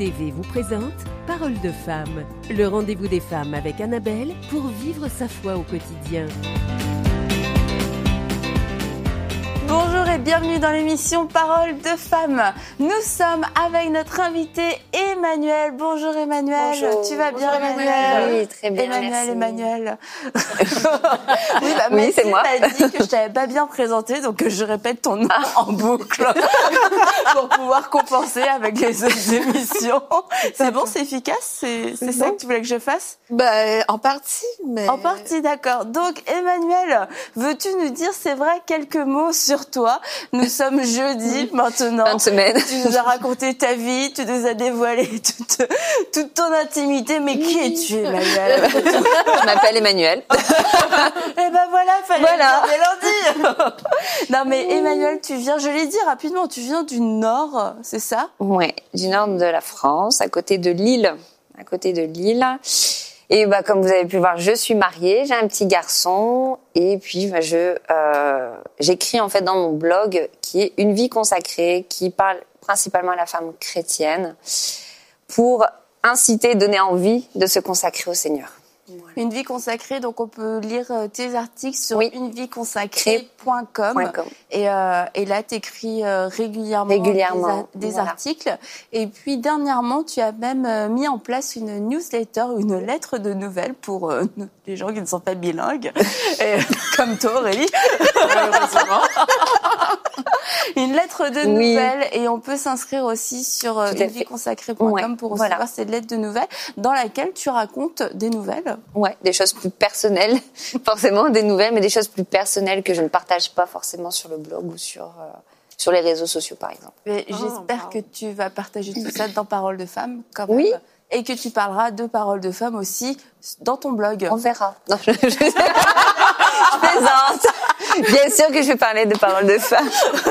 TV vous présente Parole de femme, le rendez-vous des femmes avec Annabelle pour vivre sa foi au quotidien. Bonjour et bienvenue dans l'émission Parole de femmes. Nous sommes avec notre invité Emmanuel. Bonjour Emmanuel. Bonjour. Tu vas bien Emmanuel? Oui, très bien, Emmanuel. Oui, c'est moi. Tu m'as dit que je t'avais pas bien présenté, donc je répète ton nom en boucle pour pouvoir compenser avec les autres émissions. C'est bon, c'est efficace? C'est ça que tu voulais que je fasse? En partie, mais... En partie, d'accord. Donc, Emmanuel, veux-tu nous dire, c'est vrai, quelques mots sur toi? Nous sommes jeudi maintenant. Fin de semaine. Tu nous as raconté ta vie, tu nous as dévoilé toute ton intimité. Mais qui es-tu, Emmanuel? Je m'appelle Emmanuel. Eh ben voilà, fallait le dire. Non mais Emmanuel, tu viens, je l'ai dit rapidement, tu viens du Nord, c'est ça? Ouais, du nord de la France, à côté de Lille. Et comme vous avez pu voir, je suis mariée, j'ai un petit garçon, et puis j'écris en fait dans mon blog qui est Une vie consacrée, qui parle principalement à la femme chrétienne, pour inciter, donner envie de se consacrer au Seigneur. Voilà. Une vie consacrée, donc on peut lire tes articles sur uneviconsacrée.com et là tu écris régulièrement des articles, et puis dernièrement tu as même mis en place une newsletter, une lettre de nouvelles pour les gens qui ne sont pas bilingues comme toi Aurélie. Malheureusement. Une lettre de nouvelles, et on peut s'inscrire aussi sur uneviconsacrée.com pour recevoir cette lettre de nouvelles dans laquelle tu racontes des nouvelles. Ouais, des choses plus personnelles, forcément des nouvelles, mais des choses plus personnelles que je ne partage pas forcément sur le blog ou sur les réseaux sociaux, par exemple. Mais j'espère que tu vas partager tout ça dans Parole de femme, quand même. Oui. Et que tu parleras de Parole de femme aussi dans ton blog. On verra. Non, je plaisante. Bien sûr que je vais parler de Parole de femme.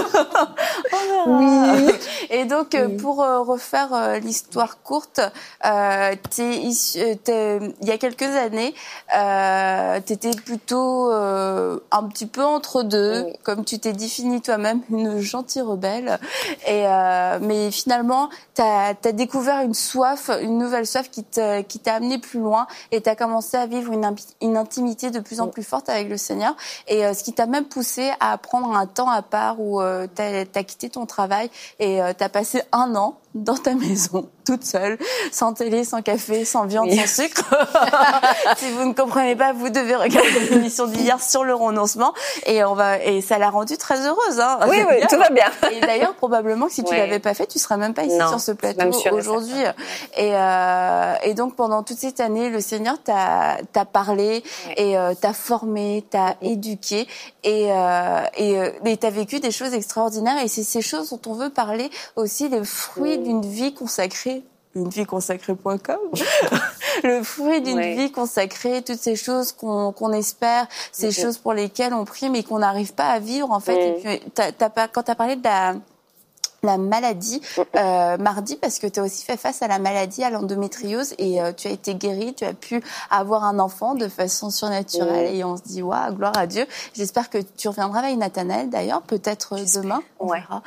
Oui. Et donc, pour refaire l'histoire courte, il y a quelques années, t'étais plutôt un petit peu entre deux, comme tu t'es définie toi-même, une gentille rebelle. Mais finalement, t'as découvert une nouvelle soif qui t'a amené plus loin, et t'as commencé à vivre une intimité de plus en plus forte avec le Seigneur. Et ce qui t'a même poussé à prendre un temps à part où t'as quitté ton travail et t'as passé 1 an dans ta maison, toute seule, sans télé, sans café, sans viande, sans sucre. Si vous ne comprenez pas, vous devez regarder l'émission d'hier sur le renoncement, et ça l'a rendue très heureuse, hein. Oui, tout va bien. Et d'ailleurs, probablement que si tu l'avais pas fait, tu serais même pas ici sur ce plateau aujourd'hui. Et donc, pendant toute cette année, le Seigneur t'a parlé et t'a formé, t'a éduqué, et t'as vécu des choses extraordinaires, et c'est ces choses dont on veut parler aussi, les fruits d'une vie consacrée. Uneviconsacrée.com. Le fruit d'une vie consacrée, toutes ces choses qu'on espère, ces choses pour lesquelles on prie mais qu'on n'arrive pas à vivre, en fait. Et puis, quand t'as parlé de la maladie mardi, parce que tu as aussi fait face à la maladie, à l'endométriose, et tu as été guérie, tu as pu avoir un enfant de façon surnaturelle, et on se dit waouh, gloire à Dieu. J'espère que tu reviendras avec Nathanaël d'ailleurs, peut-être demain. On verra.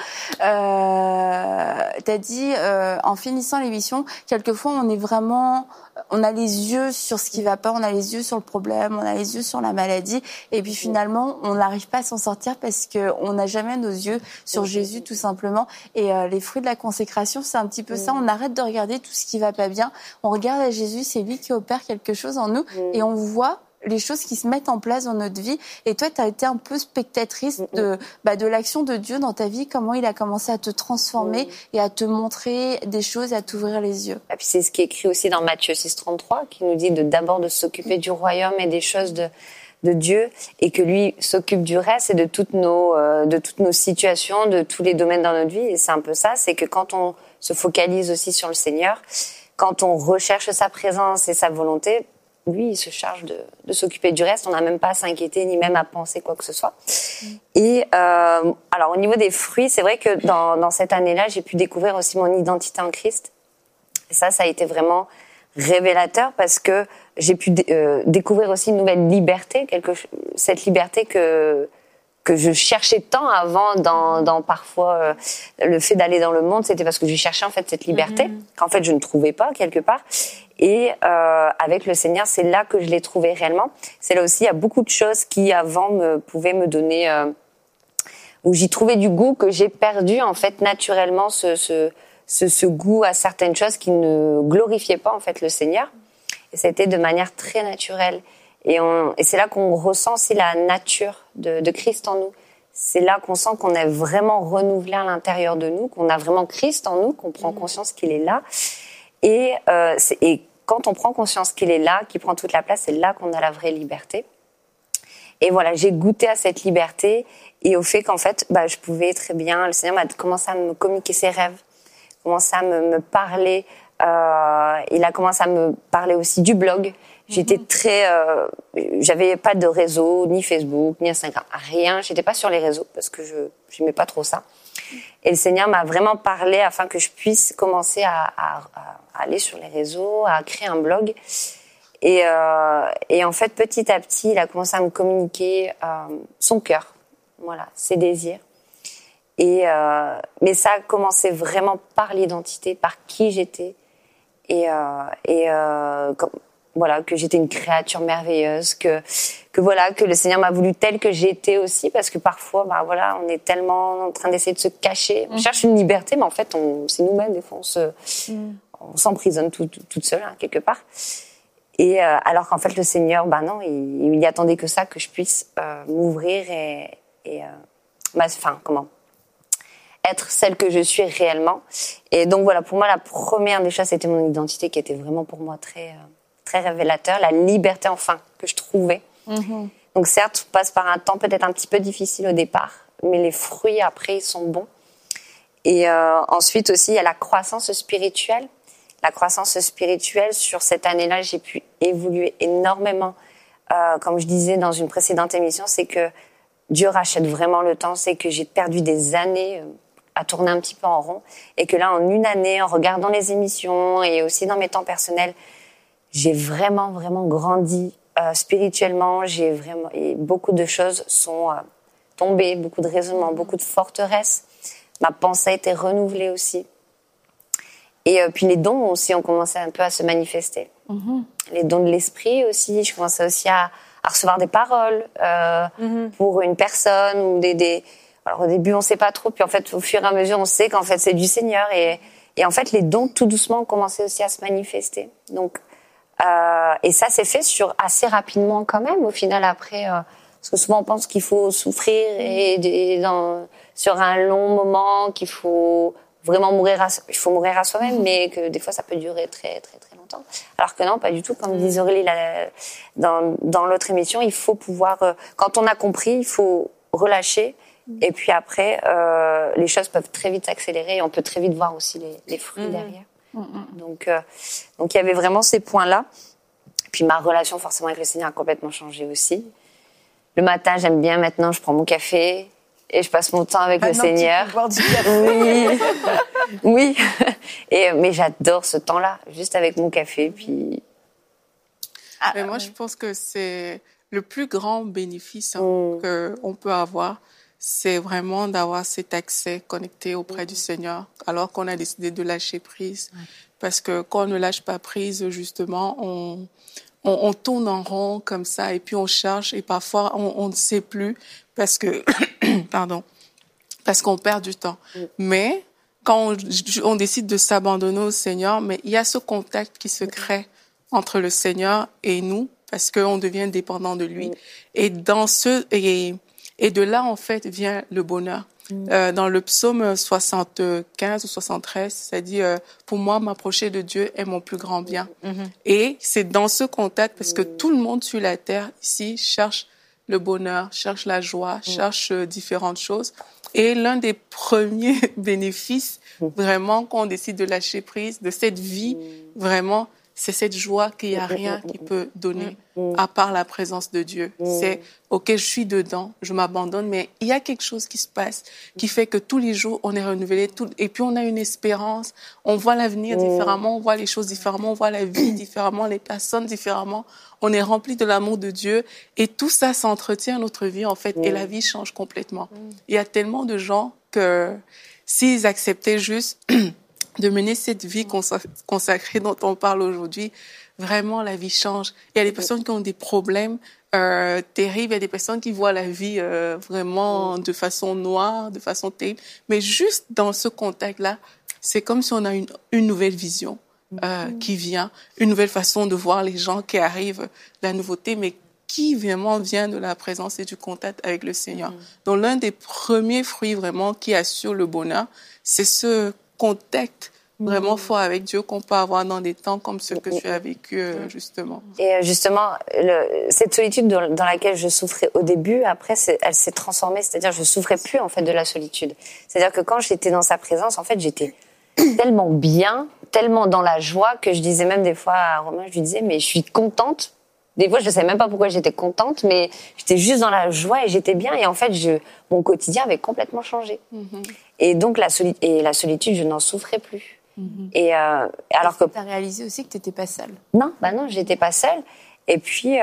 T'as dit en finissant l'émission, quelquefois on a les yeux sur ce qui va pas, on a les yeux sur le problème, on a les yeux sur la maladie, et puis finalement on n'arrive pas à s'en sortir parce que on n'a jamais nos yeux sur Jésus, tout simplement. Et les fruits de la consécration, c'est un petit peu ça. On arrête de regarder tout ce qui va pas bien, on regarde à Jésus, c'est lui qui opère quelque chose en nous, et on voit les choses qui se mettent en place dans notre vie. Et toi, tu as été un peu spectatrice de l'action de Dieu dans ta vie, comment il a commencé à te transformer et à te montrer des choses et à t'ouvrir les yeux. Et puis c'est ce qui est écrit aussi dans Matthieu 6,33, qui nous dit d'abord de s'occuper du royaume et des choses de Dieu, et que lui s'occupe du reste et de toutes nos situations, de tous les domaines dans notre vie. Et c'est un peu ça, c'est que quand on se focalise aussi sur le Seigneur, quand on recherche sa présence et sa volonté, lui, il se charge de s'occuper du reste. On n'a même pas à s'inquiéter, ni même à penser quoi que ce soit. Et alors, au niveau des fruits, c'est vrai que dans cette année-là, j'ai pu découvrir aussi mon identité en Christ. Et ça a été vraiment révélateur, parce que j'ai pu découvrir aussi une nouvelle liberté, cette liberté que que je cherchais tant avant dans parfois le fait d'aller dans le monde, c'était parce que je cherchais en fait cette liberté qu'en fait je ne trouvais pas quelque part. Et avec le Seigneur, c'est là que je l'ai trouvé réellement. C'est là aussi, il y a beaucoup de choses qui avant pouvaient me donner, où j'y trouvais du goût, que j'ai perdu en fait naturellement ce goût à certaines choses qui ne glorifiaient pas en fait le Seigneur. Et c'était de manière très naturelle. Et c'est là qu'on ressent aussi la nature de Christ en nous. C'est là qu'on sent qu'on est vraiment renouvelé à l'intérieur de nous, qu'on a vraiment Christ en nous, qu'on prend conscience qu'il est là. Et quand on prend conscience qu'il est là, qu'il prend toute la place, c'est là qu'on a la vraie liberté. Et voilà, j'ai goûté à cette liberté et au fait qu'en fait, je pouvais très bien, le Seigneur m'a commencé à me communiquer ses rêves, commencé à me parler. Il a commencé à me parler aussi du blog. J'étais j'avais pas de réseau, ni Facebook, ni Instagram, rien. J'étais pas sur les réseaux parce que je n'aimais pas trop ça. Et le Seigneur m'a vraiment parlé afin que je puisse commencer à aller sur les réseaux, à créer un blog. Et en fait, petit à petit, il a commencé à me communiquer son cœur, voilà, ses désirs. Mais ça a commencé vraiment par l'identité, par qui j'étais. Voilà, que j'étais une créature merveilleuse, que le Seigneur m'a voulu telle que j'étais aussi, parce que parfois, on est tellement en train d'essayer de se cacher. On cherche une liberté, mais en fait, c'est nous-mêmes, des fois, on s'emprisonne toute seule, quelque part. Et alors qu'en fait, le Seigneur, non, il y attendait que ça, que je puisse m'ouvrir être celle que je suis réellement. Et donc voilà, pour moi, la première des choses, c'était mon identité qui était vraiment pour moi très révélateur, la liberté enfin que je trouvais. Donc certes, on passe par un temps peut-être un petit peu difficile au départ, mais les fruits après, ils sont bons. Et ensuite aussi, il y a la croissance spirituelle. La croissance spirituelle, sur cette année-là, j'ai pu évoluer énormément. Comme je disais dans une précédente émission, c'est que Dieu rachète vraiment le temps. C'est que j'ai perdu des années à tourner un petit peu en rond. Et que là, en une année, en regardant les émissions et aussi dans mes temps personnels, j'ai vraiment, vraiment grandi spirituellement. Et beaucoup de choses sont tombées, beaucoup de raisonnements, beaucoup de forteresses. Ma pensée a été renouvelée aussi. Et puis les dons aussi ont commencé un peu à se manifester. Les dons de l'esprit aussi. Je commençais aussi à recevoir des paroles pour une personne ou Alors au début on sait pas trop, puis en fait au fur et à mesure on sait qu'en fait c'est du Seigneur et en fait les dons tout doucement ont commencé aussi à se manifester. Donc et ça s'est fait assez rapidement quand même au final après. Parce que souvent on pense qu'il faut souffrir sur un long moment, qu'il faut vraiment mourir à soi-même, mais que des fois ça peut durer très très très longtemps. Alors que non, pas du tout. Comme disait Aurélie dans l'autre émission, il faut pouvoir, quand on a compris, il faut relâcher. Et puis après, les choses peuvent très vite s'accélérer et on peut très vite voir aussi les fruits derrière. Donc il y avait vraiment ces points-là. Puis ma relation forcément avec le Seigneur a complètement changé aussi. Le matin, j'aime bien maintenant, je prends mon café. Et je passe mon temps avec le Seigneur. Tu peux boire du café. Oui. Mais j'adore ce temps-là, juste avec mon café. Puis. Mais moi, je pense que c'est le plus grand bénéfice qu'on peut avoir, c'est vraiment d'avoir cet accès connecté auprès du Seigneur, alors qu'on a décidé de lâcher prise. Parce que quand on ne lâche pas prise, justement, on tourne en rond comme ça et puis on cherche et parfois on ne sait plus parce qu'on perd du temps. Mais quand on décide de s'abandonner au Seigneur, mais il y a ce contact qui se crée entre le Seigneur et nous parce qu'on devient dépendant de lui. Et et de là en fait vient le bonheur. Dans le psaume 75 ou 73, ça dit pour moi m'approcher de Dieu est mon plus grand bien. Et c'est dans ce contact parce que tout le monde sur la terre ici cherche le bonheur, cherche la joie, cherche différentes choses. Et l'un des premiers bénéfices vraiment quand on décide de lâcher prise de cette vie, vraiment c'est cette joie qu'il n'y a rien qui peut donner à part la présence de Dieu. C'est, OK, je suis dedans, je m'abandonne, mais il y a quelque chose qui se passe qui fait que tous les jours, on est renouvelé, et puis on a une espérance, on voit l'avenir différemment, on voit les choses différemment, on voit la vie différemment, les personnes différemment, on est rempli de l'amour de Dieu, et tout ça s'entretient notre vie, en fait, et la vie change complètement. Il y a tellement de gens que s'ils acceptaient juste de mener cette vie consacrée dont on parle aujourd'hui, vraiment la vie change. Il y a des personnes qui ont des problèmes terribles, il y a des personnes qui voient la vie vraiment de façon noire, de façon terrible, mais juste dans ce contact-là, c'est comme si on a une nouvelle vision qui vient, une nouvelle façon de voir les gens qui arrivent, la nouveauté, mais qui vraiment vient de la présence et du contact avec le Seigneur. Donc l'un des premiers fruits vraiment qui assure le bonheur, c'est ce contact vraiment fort avec Dieu qu'on peut avoir dans des temps comme ceux que tu as vécu justement. Et justement, cette solitude dans laquelle je souffrais au début, après, elle s'est transformée, c'est-à-dire je souffrais plus en fait de la solitude. C'est-à-dire que quand j'étais dans sa présence, en fait, j'étais tellement bien, tellement dans la joie que je disais même des fois à Romain, je lui disais, mais je suis contente. Des fois, je ne savais même pas pourquoi j'étais contente, mais j'étais juste dans la joie et j'étais bien. Et en fait, mon quotidien avait complètement changé. Et donc, la solitude, je n'en souffrais plus. Et alors que tu as réalisé aussi que tu n'étais pas seule. Non, j'étais pas seule. Et puis,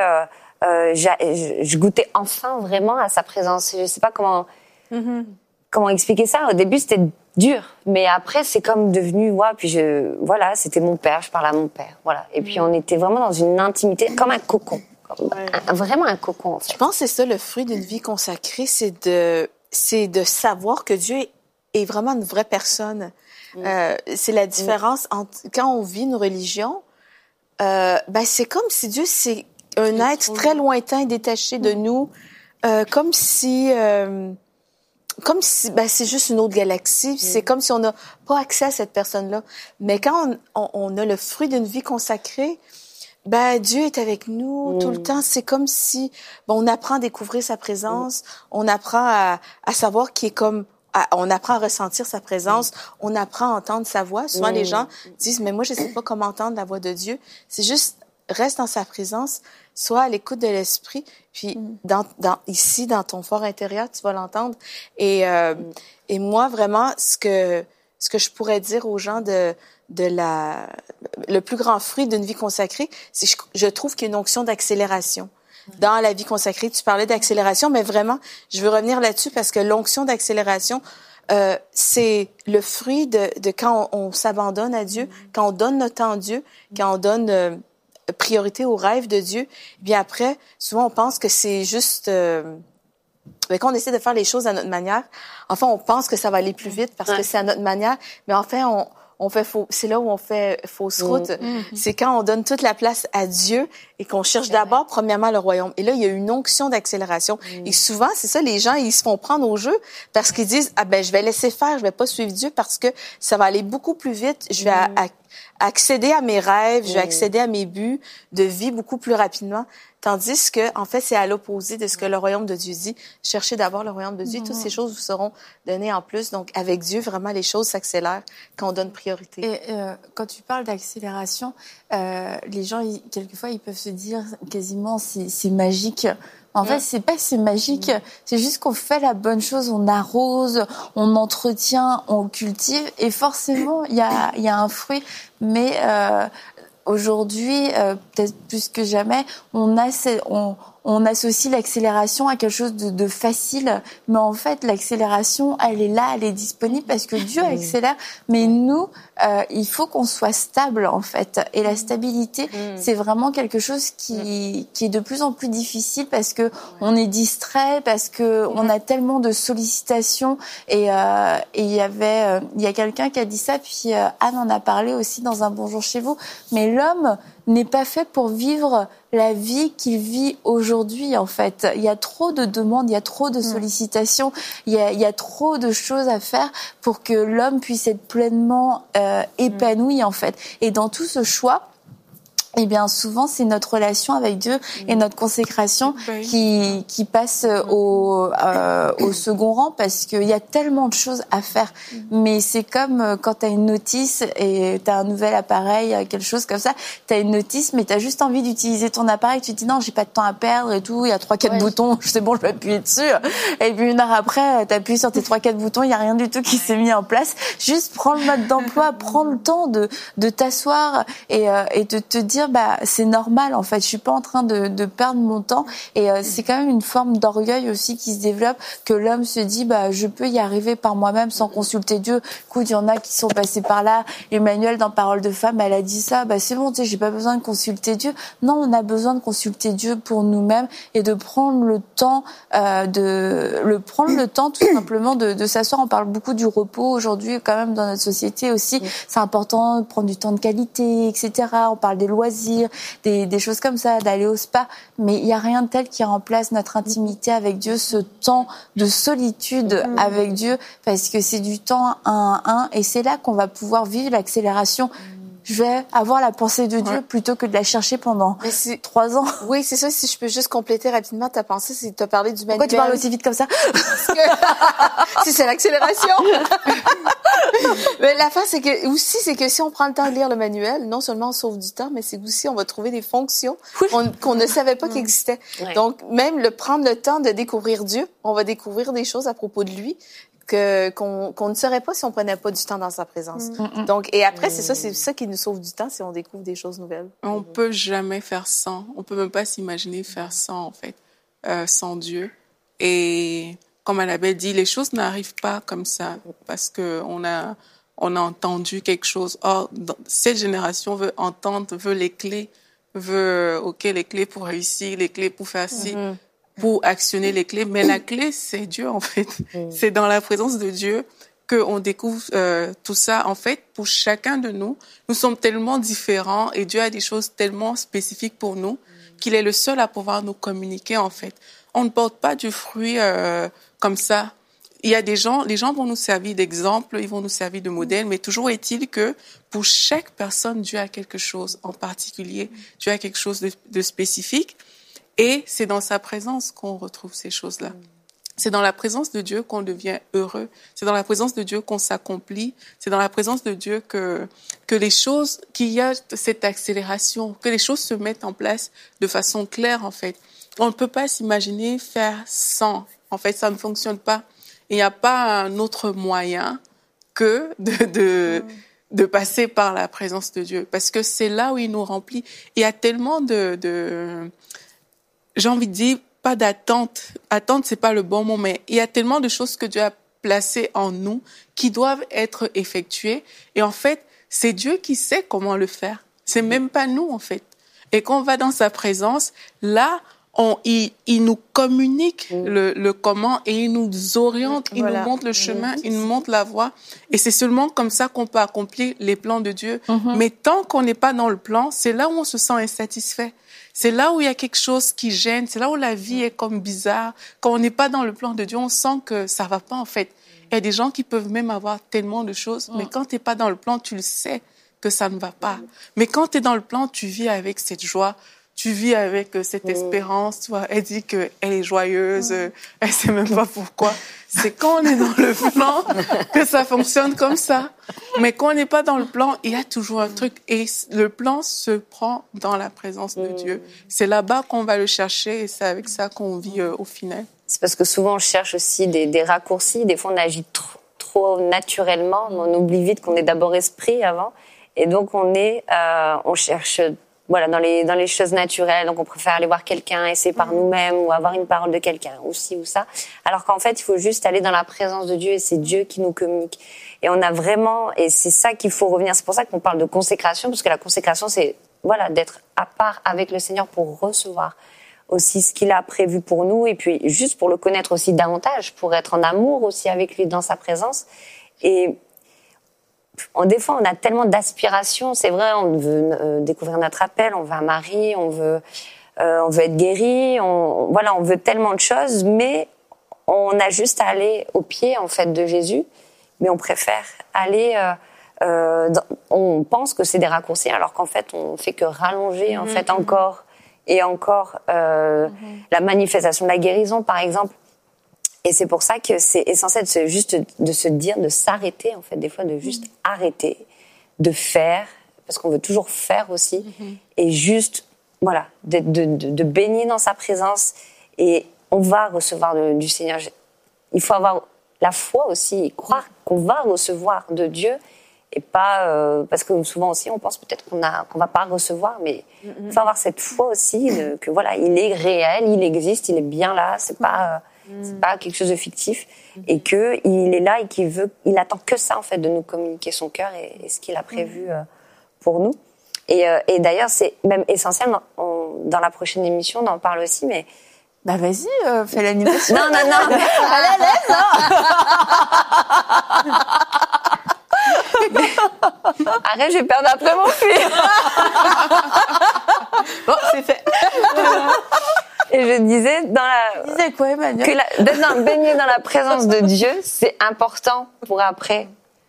je goûtais enfin vraiment à sa présence. Je ne sais pas comment expliquer ça. Au début, c'était dur, mais après, c'est comme devenu, puis voilà, c'était mon père, je parlais à mon père, voilà. Et puis, on était vraiment dans une intimité, comme un cocon. Vraiment un cocon, en fait. Je pense que c'est ça, le fruit d'une vie consacrée, c'est de savoir que Dieu est vraiment une vraie personne. C'est la différence entre quand on vit une religion, c'est comme si Dieu, c'est un être très lointain, détaché de nous, comme si c'est juste une autre galaxie. C'est comme si on n'a pas accès à cette personne-là. Mais quand on a le fruit d'une vie consacrée, Dieu est avec nous tout le temps. C'est comme si on apprend à découvrir sa présence, on apprend à savoir qu'il est comme... on apprend à ressentir sa présence, on apprend à entendre sa voix. Souvent, les gens disent, mais moi, je sais pas comment entendre la voix de Dieu. C'est juste, reste dans sa présence, sois à l'écoute de l'Esprit, puis ici, dans ton fort intérieur, tu vas l'entendre. Et moi, vraiment, ce que je pourrais dire aux gens le plus grand fruit d'une vie consacrée, c'est que je trouve qu'il y a une onction d'accélération. Dans la vie consacrée, tu parlais d'accélération, mais vraiment, je veux revenir là-dessus parce que l'onction d'accélération, c'est le fruit de quand on s'abandonne à Dieu, quand on donne notre temps à Dieu, quand on donne priorité au rêve de Dieu. Et bien après, souvent on pense que c'est juste... quand on essaie de faire les choses à notre manière, enfin, on pense que ça va aller plus vite parce que c'est à notre manière, mais en fait, c'est là où on fait fausse route. C'est quand on donne toute la place à Dieu et qu'on cherche d'abord, premièrement, le royaume. Et là, il y a une onction d'accélération. Et souvent, c'est ça, les gens, ils se font prendre au jeu parce qu'ils disent, je vais laisser faire, je vais pas suivre Dieu parce que ça va aller beaucoup plus vite. Je vais accéder à mes rêves, je vais accéder à mes buts de vie beaucoup plus rapidement. Tandis que, en fait, c'est à l'opposé de ce que le royaume de Dieu dit. Cherchez d'abord le royaume de Dieu. Toutes ces choses vous seront données en plus. Donc, avec Dieu, vraiment, les choses s'accélèrent quand on donne priorité. Et quand tu parles d'accélération, les gens, quelquefois, ils peuvent se dire quasiment c'est magique. En fait, c'est pas que c'est magique, c'est juste qu'on fait la bonne chose, on arrose, on entretient, on cultive, et forcément, il y a un fruit. Mais aujourd'hui, peut-être plus que jamais, on associe l'accélération à quelque chose de facile, mais en fait, l'accélération, elle est là, elle est disponible parce que Dieu accélère, mais nous, il faut qu'on soit stable, en fait. Et la stabilité, c'est vraiment quelque chose qui est de plus en plus difficile parce que on est distrait, parce que on a tellement de sollicitations, et il y a quelqu'un qui a dit ça, puis Anne en a parlé aussi dans Un Bonjour chez vous, mais l'homme n'est pas fait pour vivre la vie qu'il vit aujourd'hui, en fait. Il y a trop de demandes, il y a trop de sollicitations, il y a trop de choses à faire pour que l'homme puisse être pleinement épanoui, en fait. Et dans tout ce choix, eh bien souvent c'est notre relation avec Dieu et notre consécration qui passe au second rang, parce qu'il y a tellement de choses à faire. Mais c'est comme quand tu as une notice et tu as un nouvel appareil, quelque chose comme ça, tu as une notice mais tu as juste envie d'utiliser ton appareil, tu te dis non, j'ai pas de temps à perdre et tout, il y a 3-4 boutons, c'est bon, je vais appuyer dessus. Et puis une heure après, tu appuies sur tes 3-4 boutons, il y a rien du tout qui s'est mis en place. Juste prends le mode d'emploi, prends le temps de t'asseoir et de te dire c'est normal en fait, je suis pas en train de perdre mon temps, et c'est quand même une forme d'orgueil aussi qui se développe, que l'homme se dit je peux y arriver par moi-même sans consulter Dieu. Écoute, il y en a qui sont passés par là. Emmanuel dans Parole de femme, elle a dit ça, c'est bon, tu sais, j'ai pas besoin de consulter Dieu. Non, on a besoin de consulter Dieu pour nous-mêmes et de prendre le temps tout simplement de s'asseoir. On parle beaucoup du repos aujourd'hui quand même dans notre société aussi. C'est important de prendre du temps de qualité, etc. On parle des loisirs, des choses comme ça, d'aller au spa, mais il y a rien de tel qui remplace notre intimité avec Dieu, ce temps de solitude avec Dieu, parce que c'est du temps 1 à 1, et c'est là qu'on va pouvoir vivre l'accélération. Je vais avoir la pensée de Dieu plutôt que de la chercher pendant 3 ans. Oui, c'est ça. Si je peux juste compléter rapidement ta pensée, c'est que tu as parlé du manuel. Pourquoi tu parles aussi vite comme ça? Si c'est l'accélération. Mais l'affaire, c'est que si on prend le temps de lire le manuel, non seulement on sauve du temps, mais c'est aussi on va trouver des fonctions qu'on ne savait pas qu'existaient. Donc, même prendre le temps de découvrir Dieu, on va découvrir des choses à propos de lui qu'on ne saurait pas si on prenait pas du temps dans sa présence. Donc, et après, c'est ça qui nous sauve du temps, si on découvre des choses nouvelles. On peut jamais faire sans. On peut même pas s'imaginer faire sans, en fait, sans Dieu. Et comme Annabelle dit, les choses n'arrivent pas comme ça parce que on a entendu quelque chose. Or, cette génération veut les clés, les clés pour réussir, les clés pour faire ci. Pour actionner les clés. Mais la clé, c'est Dieu, en fait. C'est dans la présence de Dieu qu'on découvre tout ça. En fait, pour chacun de nous, nous sommes tellement différents et Dieu a des choses tellement spécifiques pour nous qu'il est le seul à pouvoir nous communiquer, en fait. On ne porte pas du fruit comme ça. Il y a les gens vont nous servir d'exemple, ils vont nous servir de modèle, mais toujours est-il que pour chaque personne, Dieu a quelque chose en particulier. Dieu a quelque chose de spécifique. Et c'est dans sa présence qu'on retrouve ces choses-là. C'est dans la présence de Dieu qu'on devient heureux. C'est dans la présence de Dieu qu'on s'accomplit. C'est dans la présence de Dieu que les choses, qu'il y a cette accélération, que les choses se mettent en place de façon claire, en fait. On ne peut pas s'imaginer faire sans. En fait, ça ne fonctionne pas. Il n'y a pas un autre moyen que de passer par la présence de Dieu. Parce que c'est là où il nous remplit. Il y a tellement j'ai envie de dire, pas d'attente. Attente, c'est pas le bon mot, mais il y a tellement de choses que Dieu a placées en nous qui doivent être effectuées. Et en fait, c'est Dieu qui sait comment le faire. C'est même pas nous, en fait. Et quand on va dans sa présence, là, il nous communique le comment et il nous oriente, il nous montre le chemin, il nous montre la voie. Et c'est seulement comme ça qu'on peut accomplir les plans de Dieu. Mais tant qu'on n'est pas dans le plan, c'est là où on se sent insatisfait. C'est là où il y a quelque chose qui gêne, c'est là où la vie est comme bizarre. Quand on n'est pas dans le plan de Dieu, on sent que ça va pas, en fait. Il y a des gens qui peuvent même avoir tellement de choses, mais quand tu n'es pas dans le plan, tu le sais que ça ne va pas. Mais quand tu es dans le plan, tu vis avec cette joie, tu vis avec cette espérance. Tu vois, elle dit qu'elle est joyeuse, elle sait même pas pourquoi. C'est quand on est dans le plan que ça fonctionne comme ça. Mais quand on n'est pas dans le plan, il y a toujours un truc. Et le plan se prend dans la présence de Dieu. C'est là-bas qu'on va le chercher et c'est avec ça qu'on vit au final. C'est parce que souvent on cherche aussi des raccourcis. Des fois on agit trop naturellement. On oublie vite qu'on est d'abord esprit avant. Et donc on cherche dans les choses naturelles. Donc on préfère aller voir quelqu'un, essayer par nous-mêmes ou avoir une parole de quelqu'un ou ci ou ça. Alors qu'en fait il faut juste aller dans la présence de Dieu et c'est Dieu qui nous communique. Et on a vraiment, et c'est ça qu'il faut revenir. C'est pour ça qu'on parle de consécration, parce que la consécration c'est d'être à part avec le Seigneur pour recevoir aussi ce qu'il a prévu pour nous et puis juste pour le connaître aussi davantage, pour être en amour aussi avec lui dans sa présence. Et des fois, on a tellement d'aspirations. C'est vrai, on veut découvrir notre appel, on veut un mari, on veut être guéri, on veut tellement de choses, mais on a juste à aller au pied en fait de Jésus. Mais on préfère aller on pense que c'est des raccourcis, alors qu'en fait, on fait que rallonger, en fait, encore et encore la manifestation de la guérison, par exemple. Et c'est pour ça que c'est essentiel de se dire, de s'arrêter, en fait, des fois, de juste arrêter, de faire, parce qu'on veut toujours faire aussi, et juste, voilà, de baigner dans sa présence, et on va recevoir du Seigneur. Il faut avoir la foi aussi, et croire qu'on va recevoir de Dieu, et pas parce que souvent aussi on pense peut-être qu'on va pas recevoir, mais il faut avoir cette foi aussi que voilà, il est réel, il existe, il est bien là, c'est pas quelque chose de fictif, et que il est là et il attend que ça en fait, de nous communiquer son cœur et ce qu'il a prévu pour nous. Et d'ailleurs c'est même essentiel dans la prochaine émission, on en parle aussi, mais bah vas-y, fais l'animation. Non. Elle est à l'aise, Arrête, je vais perdre après mon fil. Bon, c'est fait. Et je disais Tu disais quoi, Emmanuel? Que baigner dans la présence de Dieu, c'est important pour après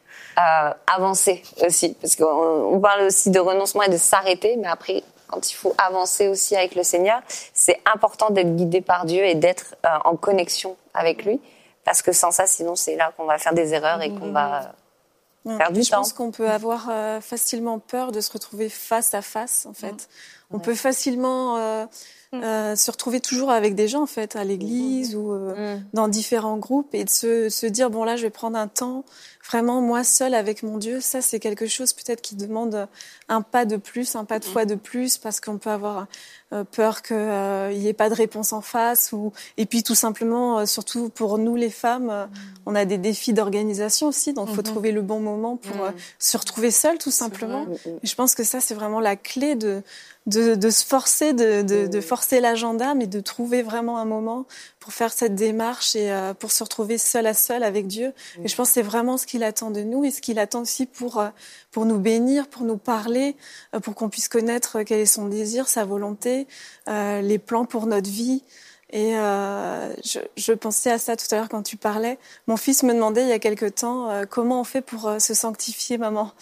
avancer aussi, parce qu'on parle aussi de renoncement et de s'arrêter, mais après, quand il faut avancer aussi avec le Seigneur, c'est important d'être guidé par Dieu et d'être en connexion avec lui, parce que sans ça, sinon, c'est là qu'on va faire des erreurs et qu'on va faire du temps. Je pense qu'on peut avoir facilement peur de se retrouver face à face, en fait. On peut facilement se retrouver toujours avec des gens, en fait, à l'église ou dans différents groupes, et de se dire, bon, là, je vais prendre un temps, vraiment, moi, seule avec mon Dieu. Ça, c'est quelque chose peut-être qui demande un pas de plus, un pas de foi de plus, parce qu'on peut avoir peur qu'il n'y ait pas de réponse en face. Et puis, tout simplement, surtout pour nous, les femmes, on a des défis d'organisation aussi, donc il faut trouver le bon moment pour se retrouver seule, tout simplement. Et je pense que ça, c'est vraiment la clé de se forcer, de forcer l'agenda, mais de trouver vraiment un moment pour faire cette démarche et pour se retrouver seul à seul avec Dieu. Et je pense que c'est vraiment ce qu'il attend de nous et ce qu'il attend aussi pour nous bénir, pour nous parler, pour qu'on puisse connaître quel est son désir, sa volonté, les plans pour notre vie. Et je pensais à ça tout à l'heure quand tu parlais. Mon fils me demandait il y a quelque temps comment on fait pour se sanctifier, maman.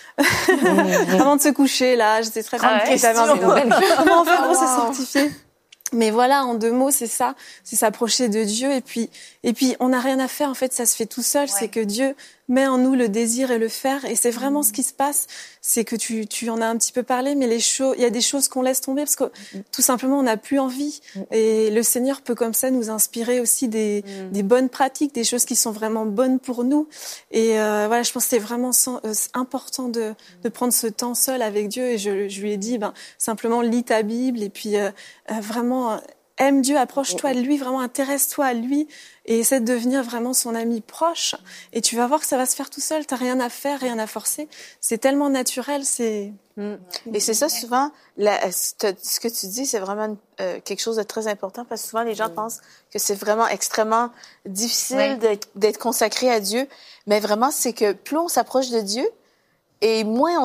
Avant de se coucher, là, j'étais très contente que j'avais un comment on fait pour se sanctifier? Mais voilà, en 2 mots, c'est ça, c'est s'approcher de Dieu, et puis on n'a rien à faire, en fait, ça se fait tout seul. C'est que Dieu met en nous le désir et le faire, et c'est vraiment ce qui se passe. C'est que tu en as un petit peu parlé, mais il y a des choses qu'on laisse tomber parce que tout simplement on n'a plus envie, et le Seigneur peut comme ça nous inspirer aussi des bonnes pratiques, des choses qui sont vraiment bonnes pour nous. Et voilà, je pense que c'est vraiment important de prendre ce temps seul avec Dieu, et je lui ai dit simplement lis ta Bible, et puis vraiment aime Dieu, approche-toi de lui, vraiment intéresse-toi à lui et essaie de devenir vraiment son ami proche, et tu vas voir que ça va se faire tout seul. T'as rien à faire, rien à forcer. C'est tellement naturel, c'est... Et c'est ça, souvent, ce que tu dis, c'est vraiment quelque chose de très important, parce que souvent les gens pensent que c'est vraiment extrêmement difficile d'être consacré à Dieu, mais vraiment c'est que plus on s'approche de Dieu, et moins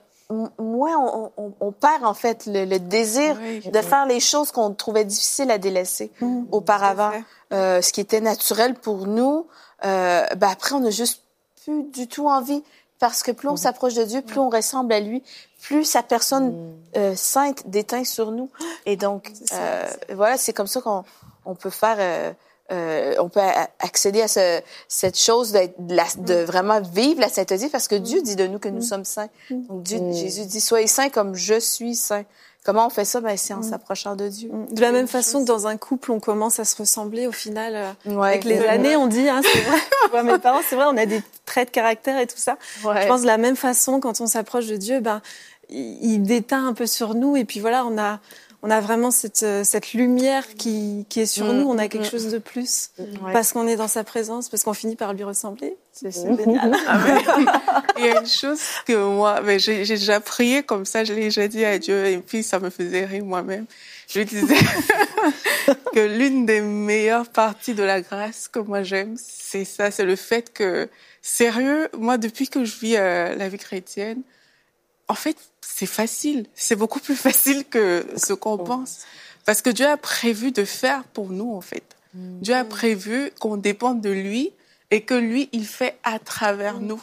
on perd en fait le désir de faire les choses qu'on trouvait difficiles à délaisser auparavant, ce qui était naturel pour nous. Après, on n'a juste plus du tout envie, parce que plus on s'approche de Dieu, plus on ressemble à lui, plus sa personne sainte déteint sur nous. Et donc, voilà, c'est comme ça qu'on peut faire. On peut accéder à cette chose de vraiment vivre la sainteté, parce que Dieu dit de nous que nous sommes saints. Donc Jésus dit, soyez saints comme je suis saint. Comment on fait ça? C'est en s'approchant de Dieu. De la même façon que dans un couple, on commence à se ressembler au final. Avec les années, on dit, c'est vrai, je vois mes parents, c'est vrai, on a des traits de caractère et tout ça. Je pense de la même façon, quand on s'approche de Dieu, il déteint un peu sur nous, et puis voilà, on a vraiment cette lumière qui est sur nous. On a quelque chose de plus parce qu'on est dans sa présence, parce qu'on finit par lui ressembler. C'est génial. Il y a une chose que moi, j'ai déjà prié comme ça, je l'ai déjà dit à Dieu, et puis ça me faisait rire moi-même. Je disais que l'une des meilleures parties de la grâce que moi j'aime, c'est ça, c'est le fait que, sérieux, moi depuis que je vis la vie chrétienne, en fait, c'est facile. C'est beaucoup plus facile que ce qu'on pense. Parce que Dieu a prévu de faire pour nous, en fait. Dieu a prévu qu'on dépende de lui, et que lui, il fait à travers nous.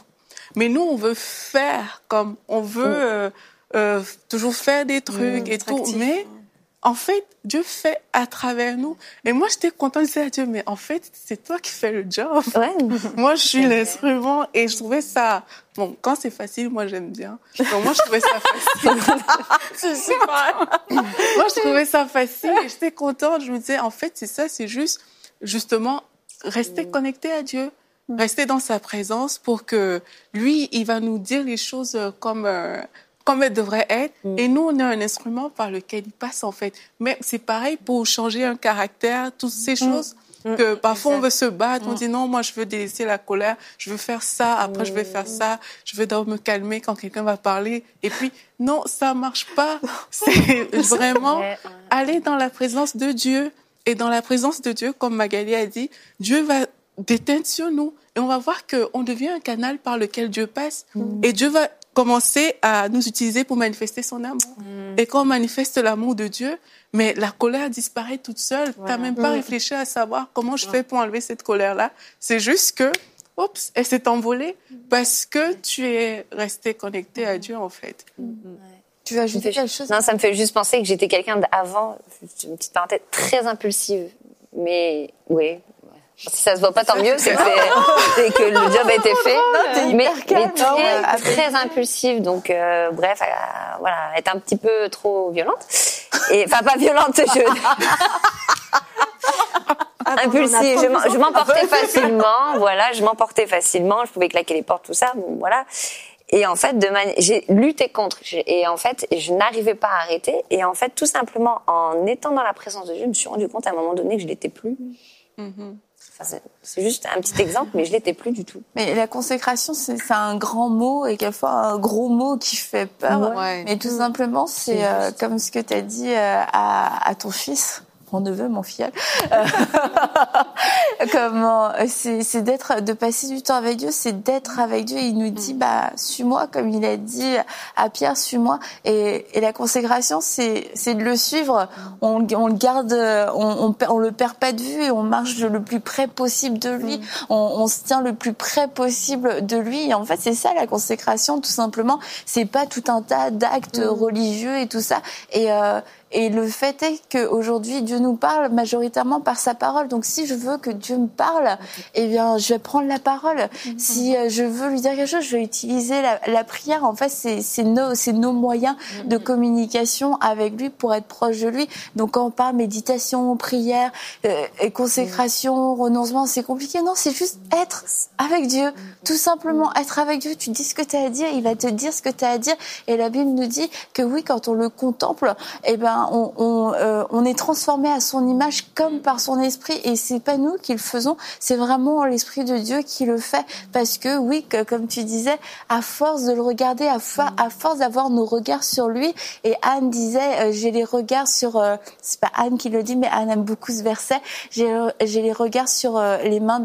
Mais nous, on veut faire comme, on veut toujours faire des trucs et tout. Mais en fait, Dieu fait à travers nous. Et moi, j'étais contente de dire à Dieu, mais en fait, c'est toi qui fais le job. Ouais. Moi, je suis l'instrument et je trouvais ça... Bon, quand c'est facile, moi, j'aime bien. Donc, moi, je trouvais ça facile. C'est super. Moi, je trouvais ça facile et j'étais contente. Je me disais, en fait, c'est ça, c'est juste, justement, rester connecté à Dieu, rester dans sa présence pour que lui, il va nous dire les choses comme elles devraient être. Et nous, on est un instrument par lequel il passe, en fait. Mais c'est pareil pour changer un caractère, toutes ces choses que parfois on veut se battre, on dit non, moi je veux délaisser la colère, je veux faire ça, après je vais faire ça, je veux d'abord me calmer quand quelqu'un va parler. Et puis, non, ça marche pas. C'est vraiment aller dans la présence de Dieu. Et dans la présence de Dieu, comme Magali a dit, Dieu va déteindre sur nous. Et on va voir qu'on devient un canal par lequel Dieu passe. Et Dieu va commencer à nous utiliser pour manifester son amour. Et quand on manifeste l'amour de Dieu, mais la colère disparaît toute seule. T'as même pas réfléchi à savoir comment je fais pour enlever cette colère-là. C'est juste que, oups, elle s'est envolée parce que tu es resté connecté à Dieu, en fait. Tu veux ajouter quelque chose? Non, ça me fait juste penser que j'étais quelqu'un d'avant, une petite parenthèse, très impulsive. Mais, oui. Si ça se voit pas, tant mieux, c'est que le job a été fait. Mais très impulsive, donc bref, voilà, être un petit peu trop violente. Et enfin pas violente, impulsive. Je m'emportais facilement, voilà, je pouvais claquer les portes, tout ça, bon, voilà. Et en fait, j'ai lutté contre. Et en fait, je n'arrivais pas à arrêter. Et en fait, tout simplement, en étant dans la présence de Dieu, je me suis rendu compte à un moment donné que je l'étais plus. Enfin, c'est juste un petit exemple, mais je l'étais plus du tout. Mais la consécration, c'est un grand mot et quelquefois un gros mot qui fait peur. Ouais. Mais tout simplement, c'est comme ce que tu as dit à ton fils. Mon neveu, mon filleul, c'est de passer du temps avec Dieu, c'est d'être avec Dieu. Il nous dit, suis-moi, comme il a dit à Pierre, suis-moi. Et la consécration, c'est de le suivre. On le garde, on le perd pas de vue et on marche le plus près possible de lui. On se tient le plus près possible de lui. Et en fait, c'est ça la consécration, tout simplement. C'est pas tout un tas d'actes religieux et tout ça. Et le fait est qu'aujourd'hui, Dieu nous parle majoritairement par sa parole. Donc, si je veux que Dieu me parle, eh bien, je vais prendre la parole. Si je veux lui dire quelque chose, je vais utiliser la prière. En fait, c'est nos moyens de communication avec lui pour être proche de lui. Donc, quand on parle méditation, prière, et consécration, renoncement, c'est compliqué. Non, c'est juste être avec Dieu. Tout simplement être avec Dieu. Tu dis ce que tu as à dire, il va te dire ce que tu as à dire. Et la Bible nous dit que oui, quand on le contemple, eh ben, on est transformé à son image comme par son esprit, et c'est pas nous qui le faisons, c'est vraiment l'esprit de Dieu qui le fait, parce que oui, comme tu disais, à force de le regarder, à force d'avoir nos regards sur lui, et Anne disait, j'ai les regards sur, c'est pas Anne qui le dit, mais Anne aime beaucoup ce verset, j'ai les regards sur les mains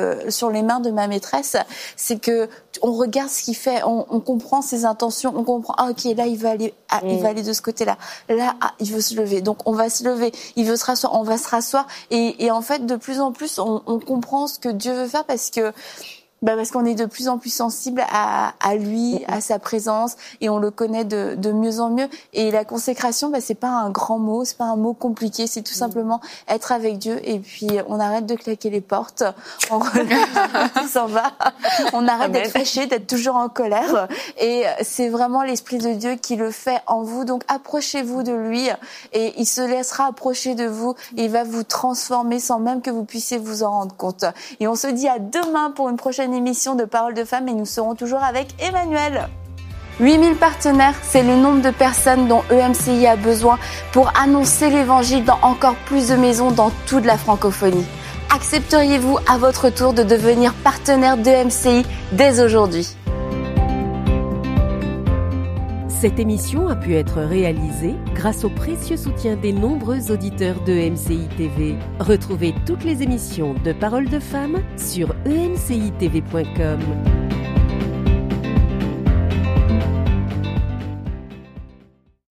de ma maîtresse, c'est que on regarde ce qu'il fait, on comprend ses intentions, on comprend, ok, là il va aller de ce côté-là, là il veut se lever, donc on va se lever, il veut se rasseoir, on va se rasseoir, et en fait de plus en plus on comprend ce que Dieu veut faire parce qu'on est de plus en plus sensible à lui, à sa présence, et on le connaît de mieux en mieux. Et la consécration, c'est pas un grand mot, c'est pas un mot compliqué, c'est tout simplement être avec Dieu, et puis on arrête de claquer les portes, on s'en va, on arrête d'être fâché, d'être toujours en colère, et c'est vraiment l'Esprit de Dieu qui le fait en vous. Donc approchez-vous de lui, et il se laissera approcher de vous, et il va vous transformer sans même que vous puissiez vous en rendre compte. Et on se dit à demain pour une prochaine émission de Paroles de Femmes, et nous serons toujours avec Emmanuel. 8000 partenaires, c'est le nombre de personnes dont EMCI a besoin pour annoncer l'évangile dans encore plus de maisons dans toute la francophonie. Accepteriez-vous à votre tour de devenir partenaire d'EMCI dès aujourd'hui? Cette émission a pu être réalisée grâce au précieux soutien des nombreux auditeurs de EMCI TV. Retrouvez toutes les émissions de Paroles de Femmes sur emcitv.com.